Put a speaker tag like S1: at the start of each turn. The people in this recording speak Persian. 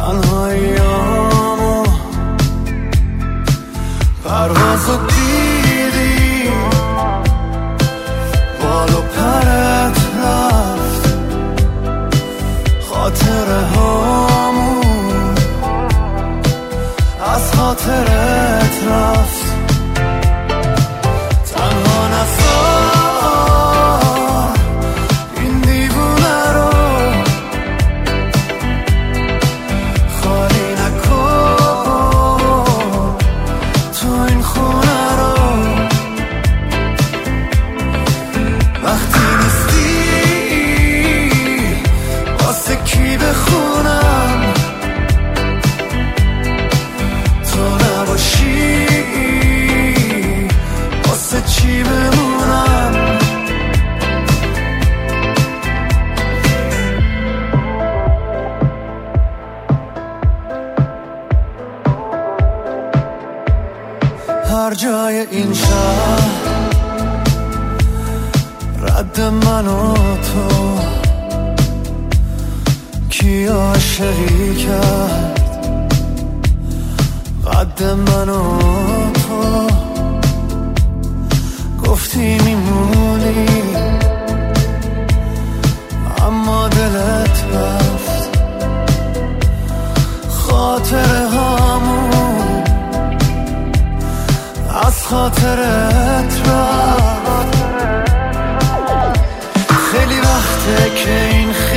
S1: تنهاییامو پروازو دیدی بال و پرت رفت خاطره هامون از خاطرت رفت تنها نذار این دیوونه رو خالی نکن تو این خونه رو وقتی نیستی واسه کی بخونم تو نباشی واسه چی بمونم هر جای این شهر رد من و تو کی عاشقی کرد قد من و تو گفتی میمونی اما دلت رفت خاطره هامون از خاطرت رفت خیلی وقته که این